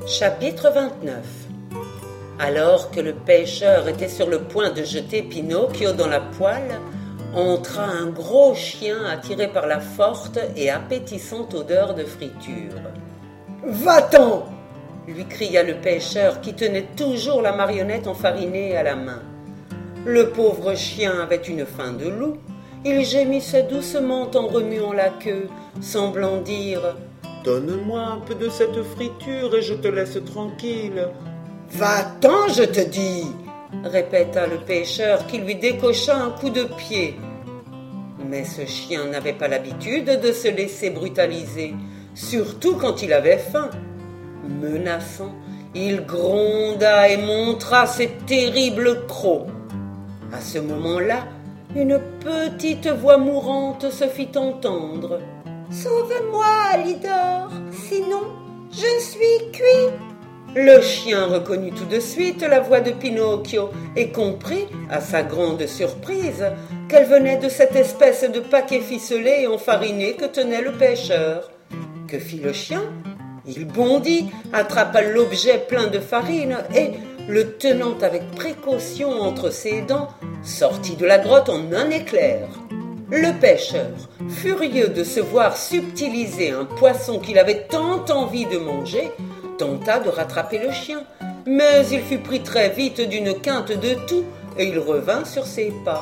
Chapitre 29. Alors que le pêcheur était sur le point de jeter Pinocchio dans la poêle, entra un gros chien attiré par la forte et appétissante odeur de friture. « Va-t'en !» lui cria le pêcheur qui tenait toujours la marionnette enfarinée à la main. Le pauvre chien avait une faim de loup. Il gémissait doucement en remuant la queue, semblant dire « Donne-moi un peu de cette friture et je te laisse tranquille. »« Va-t'en, je te dis !» répéta le pêcheur qui lui décocha un coup de pied. Mais ce chien n'avait pas l'habitude de se laisser brutaliser, surtout quand il avait faim. Menaçant, il gronda et montra ses terribles crocs. À ce moment-là, une petite voix mourante se fit entendre. « Sauve-moi, Alidor, sinon je suis cuit !» Le chien reconnut tout de suite la voix de Pinocchio et comprit, à sa grande surprise, qu'elle venait de cette espèce de paquet ficelé et enfariné que tenait le pêcheur. Que fit le chien ? Il bondit, attrapa l'objet plein de farine et, le tenant avec précaution entre ses dents, sortit de la grotte en un éclair. Le pêcheur, furieux de se voir subtiliser un poisson qu'il avait tant envie de manger, tenta de rattraper le chien, mais il fut pris très vite d'une quinte de toux et il revint sur ses pas.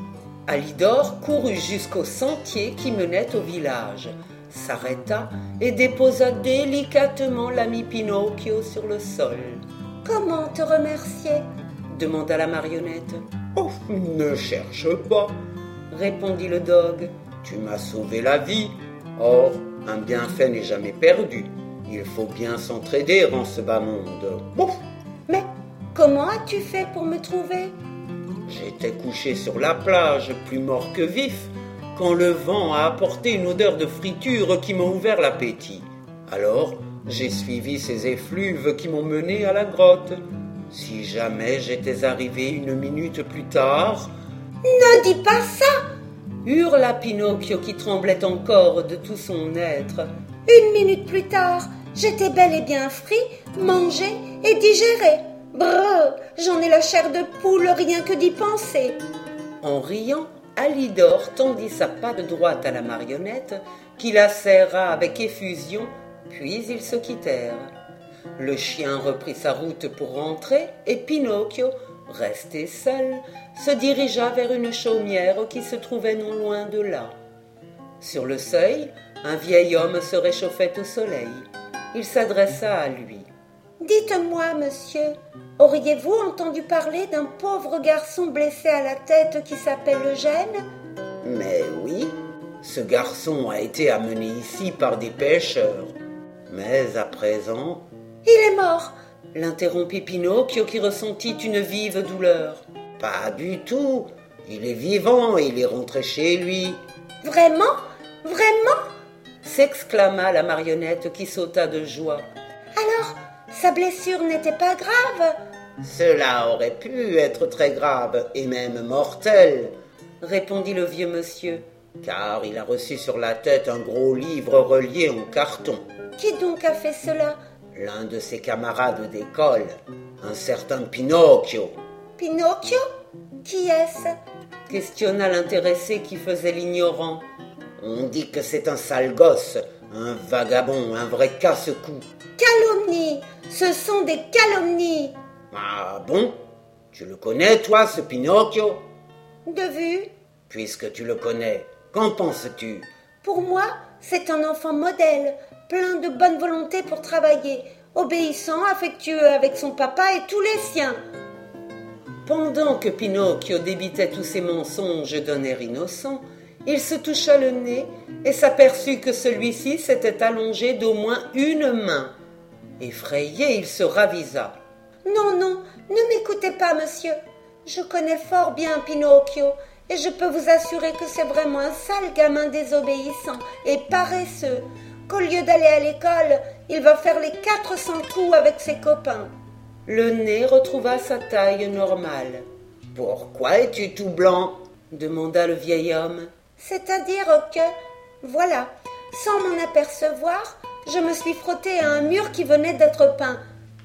Alidor courut jusqu'au sentier qui menait au village, s'arrêta et déposa délicatement l'ami Pinocchio sur le sol. « Comment te remercier ?» demanda la marionnette. « Oh, ne cherche pas !» répondit le dogue. « Tu m'as sauvé la vie. Or, un bienfait n'est jamais perdu. Il faut bien s'entraider en ce bas monde. »« Ouf !»« Mais comment as-tu fait pour me trouver ?» ?»« J'étais couché sur la plage, plus mort que vif, quand le vent a apporté une odeur de friture qui m'a ouvert l'appétit. Alors, j'ai suivi ces effluves qui m'ont mené à la grotte. Si jamais j'étais arrivé une minute plus tard... »« Ne dis pas ça !» hurla Pinocchio qui tremblait encore de tout son être. « Une minute plus tard, j'étais bel et bien frit, mangé et digéré. Brrr, j'en ai la chair de poule rien que d'y penser. » En riant, Alidor tendit sa patte droite à la marionnette, qui la serra avec effusion, puis ils se quittèrent. Le chien reprit sa route pour rentrer, et Pinocchio, resté seul, se dirigea vers une chaumière qui se trouvait non loin de là. Sur le seuil, un vieil homme se réchauffait au soleil. Il s'adressa à lui. « Dites-moi, monsieur, auriez-vous entendu parler d'un pauvre garçon blessé à la tête qui s'appelle Eugène ?»« Mais oui, ce garçon a été amené ici par des pêcheurs. Mais à présent... »« Il est mort !» l'interrompit Pinocchio qui ressentit une vive douleur. « Pas du tout, il est vivant et il est rentré chez lui. »« Vraiment ? Vraiment ?» s'exclama la marionnette qui sauta de joie. « Alors, sa blessure n'était pas grave ?»« Cela aurait pu être très grave et même mortel, » répondit le vieux monsieur, car il a reçu sur la tête un gros livre relié en carton. « Qui donc a fait cela ?»« L'un de ses camarades d'école, un certain Pinocchio. »« Pinocchio ? Qui est-ce ?» questionna l'intéressé qui faisait l'ignorant. « On dit que c'est un sale gosse, un vagabond, un vrai casse-cou. »« Calomnie ! Ce sont des calomnies !»« Ah bon ? Tu le connais, toi, ce Pinocchio ?»« De vue. »« Puisque tu le connais, qu'en penses-tu ?»« Pour moi, c'est un enfant modèle, plein de bonne volonté pour travailler, obéissant, affectueux avec son papa et tous les siens. » Pendant que Pinocchio débitait tous ses mensonges d'un air innocent, il se toucha le nez et s'aperçut que celui-ci s'était allongé d'au moins une main. Effrayé, il se ravisa. « Non, non, ne m'écoutez pas, monsieur. Je connais fort bien Pinocchio et je peux vous assurer que c'est vraiment un sale gamin désobéissant et paresseux, qu'au lieu d'aller à l'école, il va faire les 400 coups avec ses copains. » Le nez retrouva sa taille normale. « Pourquoi es-tu tout blanc ?» demanda le vieil homme. « C'est-à-dire que, voilà, sans m'en apercevoir, je me suis frotté à un mur qui venait d'être peint.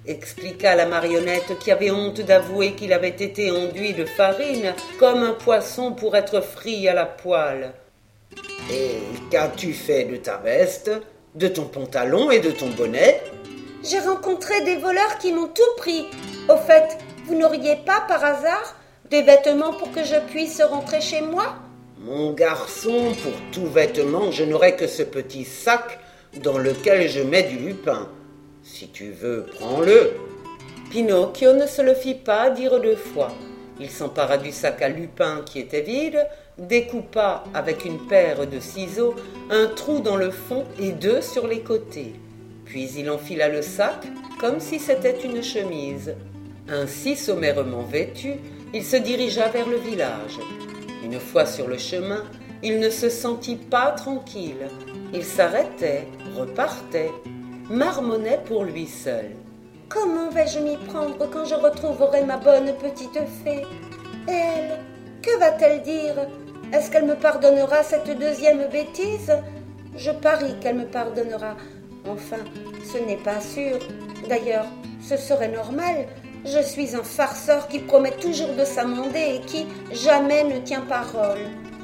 expliqua la marionnette qui avait honte d'avouer qu'il avait été enduit de farine comme un poisson pour être frit à la poêle. « Et qu'as-tu fait de ta veste, de ton pantalon et de ton bonnet ?» « J'ai rencontré des voleurs qui m'ont tout pris. Au fait, vous n'auriez pas, par hasard, des vêtements pour que je puisse rentrer chez moi ?»« Mon garçon, pour tout vêtement, je n'aurai que ce petit sac dans lequel je mets du lupin. Si tu veux, prends-le. » Pinocchio ne se le fit pas dire deux fois. Il s'empara du sac à lupin qui était vide, découpa avec une paire de ciseaux un trou dans le fond et deux sur les côtés. Puis il enfila le sac comme si c'était une chemise. Ainsi sommairement vêtu, il se dirigea vers le village. Une fois sur le chemin, il ne se sentit pas tranquille. Il s'arrêtait, repartait, marmonnait pour lui seul. « Comment vais-je m'y prendre quand je retrouverai ma bonne petite fée? Et elle, que va-t-elle dire? Est-ce qu'elle me pardonnera cette deuxième bêtise? Je parie qu'elle me pardonnera. Enfin, ce n'est pas sûr. D'ailleurs, ce serait normal. Je suis un farceur qui promet toujours de s'amender et qui jamais ne tient parole. »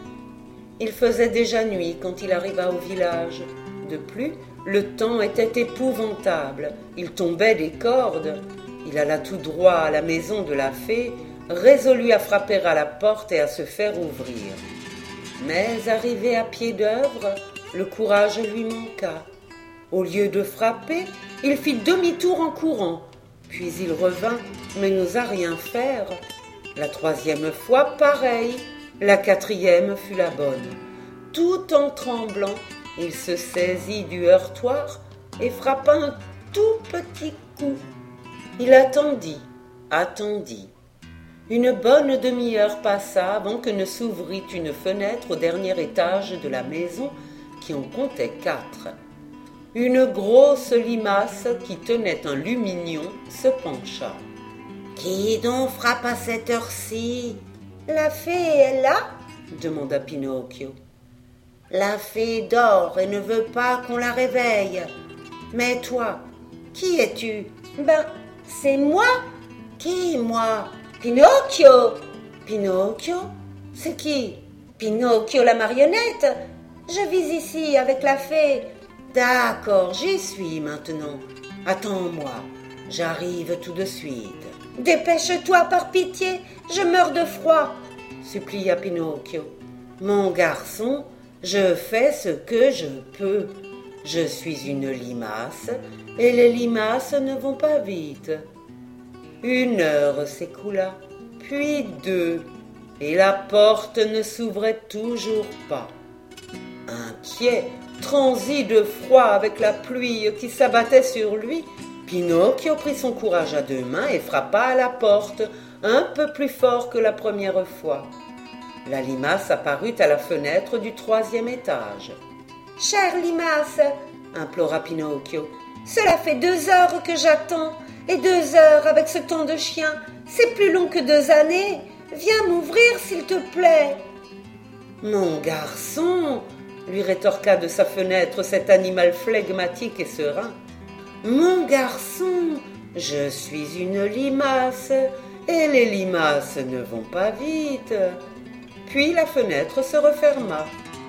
Il faisait déjà nuit quand il arriva au village. De plus, le temps était épouvantable. Il tombait des cordes. Il alla tout droit à la maison de la fée, résolu à frapper à la porte et à se faire ouvrir. Mais arrivé à pied d'œuvre, le courage lui manqua. Au lieu de frapper, il fit demi-tour en courant. Puis il revint, mais n'osa rien faire. La troisième fois, pareil. La quatrième fut la bonne. Tout en tremblant, il se saisit du heurtoir et frappa un tout petit coup. Il attendit. Une bonne demi-heure passa avant que ne s'ouvrît une fenêtre au dernier étage de la maison qui en comptait 4. Une grosse limace qui tenait un lumignon se pencha. « Qui donc frappe à cette heure-ci ?»« La fée est là ?» demanda Pinocchio. « La fée dort et ne veut pas qu'on la réveille. Mais toi, qui es-tu ?»« Ben, c'est moi. »« Qui, moi ?»« Pinocchio. »« Pinocchio? C'est qui ?»« Pinocchio la marionnette. Je vis ici avec la fée. » « D'accord, j'y suis maintenant. Attends-moi, j'arrive tout de suite. »« Dépêche-toi par pitié, je meurs de froid. » supplia Pinocchio. « Mon garçon, je fais ce que je peux. Je suis une limace et les limaces ne vont pas vite. » 1 heure s'écoula, puis 2, et la porte ne s'ouvrait toujours pas. Inquiet, transi de froid avec la pluie qui s'abattait sur lui, Pinocchio prit son courage à 2 mains et frappa à la porte un peu plus fort que la première fois. La limace apparut à la fenêtre du 3e étage. « Chère limace, » implora Pinocchio, « cela fait 2 heures que j'attends, et 2 heures avec ce temps de chien, c'est plus long que 2 années. Viens m'ouvrir s'il te plaît. »« Mon garçon !» lui rétorqua de sa fenêtre cet animal flegmatique et serein. « Mon garçon, je suis une limace, et les limaces ne vont pas vite. » Puis la fenêtre se referma.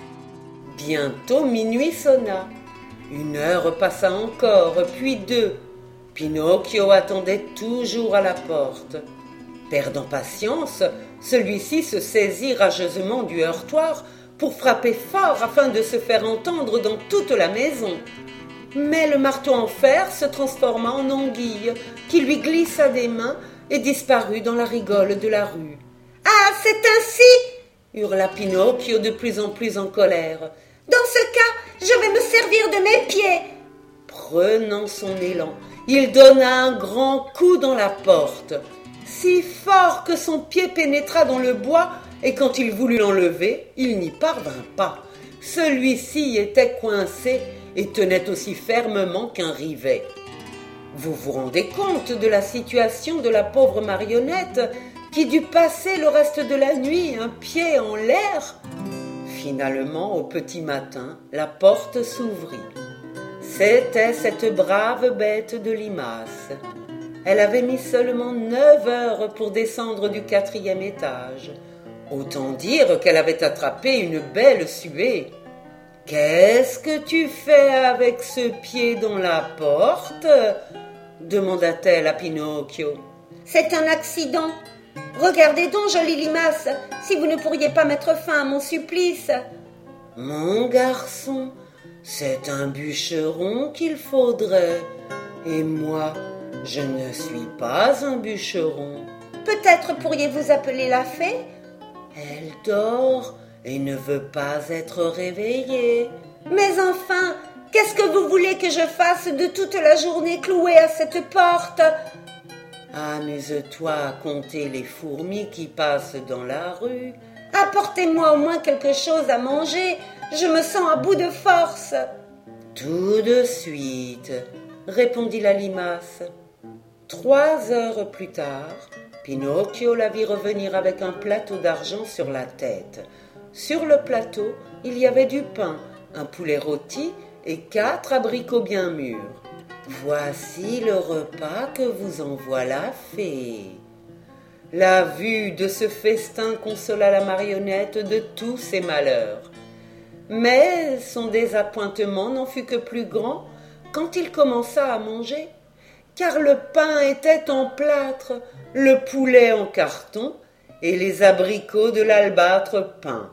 Bientôt minuit sonna. 1 heure passa encore, puis 2. Pinocchio attendait toujours à la porte. Perdant patience, celui-ci se saisit rageusement du heurtoir pour frapper fort afin de se faire entendre dans toute la maison. Mais le marteau en fer se transforma en anguille qui lui glissa des mains et disparut dans la rigole de la rue. « Ah, c'est ainsi !» hurla Pinocchio de plus en plus en colère. « Dans ce cas, je vais me servir de mes pieds !» Prenant son élan, il donna un grand coup dans la porte, si fort que son pied pénétra dans le bois, et quand il voulut l'enlever, il n'y parvint pas. Celui-ci était coincé et tenait aussi fermement qu'un rivet. Vous vous rendez compte de la situation de la pauvre marionnette qui dut passer le reste de la nuit un pied en l'air? Finalement, au petit matin, la porte s'ouvrit. C'était cette brave bête de limace. Elle avait mis seulement 9 heures pour descendre du 4e étage. Autant dire qu'elle avait attrapé une belle suée. « Qu'est-ce que tu fais avec ce pied dans la porte ?» demanda-t-elle à Pinocchio. « C'est un accident. Regardez donc, jolie limace, si vous ne pourriez pas mettre fin à mon supplice. »« Mon garçon, c'est un bûcheron qu'il faudrait. Et moi, je ne suis pas un bûcheron. »« Peut-être pourriez-vous appeler la fée ?»« Elle dort et ne veut pas être réveillée. »« Mais enfin, qu'est-ce que vous voulez que je fasse de toute la journée clouée à cette porte ?»« Amuse-toi à compter les fourmis qui passent dans la rue. »« Apportez-moi au moins quelque chose à manger, je me sens à bout de force. »« Tout de suite, » répondit la limace. 3 heures plus tard, Pinocchio la vit revenir avec un plateau d'argent sur la tête. Sur le plateau, il y avait du pain, un poulet rôti et 4 abricots bien mûrs. « Voici le repas que vous envoie la fée. » La vue de ce festin consola la marionnette de tous ses malheurs. Mais son désappointement n'en fut que plus grand quand il commença à manger, car le pain était en plâtre, le poulet en carton et les abricots de l'albâtre peint.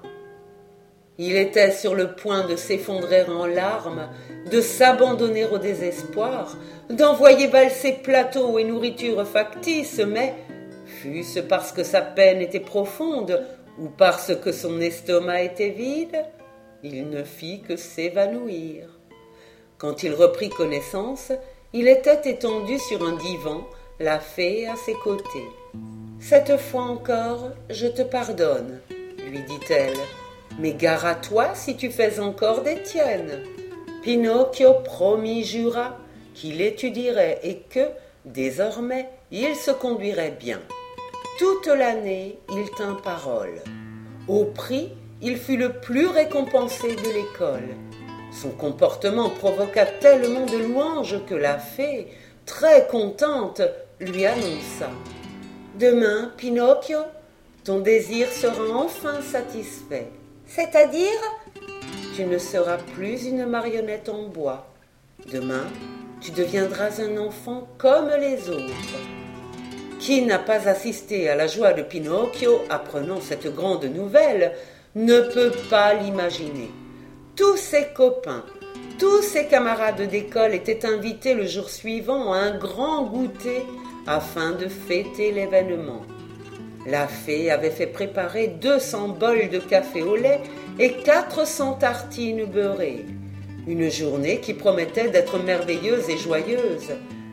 Il était sur le point de s'effondrer en larmes, de s'abandonner au désespoir, d'envoyer valser plateaux et nourriture factice, mais, fût-ce parce que sa peine était profonde ou parce que son estomac était vide, il ne fit que s'évanouir. Quand il reprit connaissance, il était étendu sur un divan, la fée à ses côtés. « Cette fois encore, je te pardonne, » lui dit-elle. « Mais gare à toi si tu fais encore des tiennes. » Pinocchio promit, jura qu'il étudierait et que, désormais, il se conduirait bien. Toute l'année, il tint parole. Au prix, il fut le plus récompensé de l'école. Son comportement provoqua tellement de louanges que la fée, très contente, lui annonça: « Demain, Pinocchio, ton désir sera enfin satisfait. » « C'est-à-dire » ? Tu ne seras plus une marionnette en bois. Demain, tu deviendras un enfant comme les autres. Qui n'a pas assisté à la joie de Pinocchio apprenant cette grande nouvelle ne peut pas l'imaginer. Tous ses copains, tous ses camarades d'école étaient invités le jour suivant à un grand goûter afin de fêter l'événement. La fée avait fait préparer 200 bols de café au lait et 400 tartines beurrées. Une journée qui promettait d'être merveilleuse et joyeuse.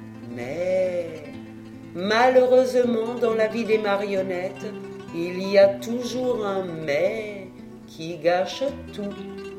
Mais, malheureusement, dans la vie des marionnettes, il y a toujours un « mais » qui gâche tout.